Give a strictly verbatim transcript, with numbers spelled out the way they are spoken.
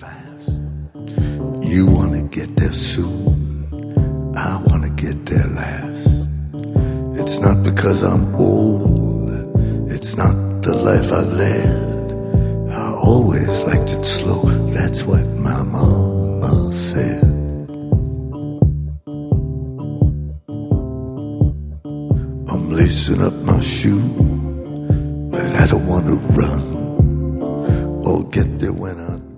fast. You wanna get there soon, I wanna get there last. It's not because I'm old, it's not the life I led. I always liked it slow, that's what my mama said. I'm lacing up my shoe, but I don't want to run or get there when I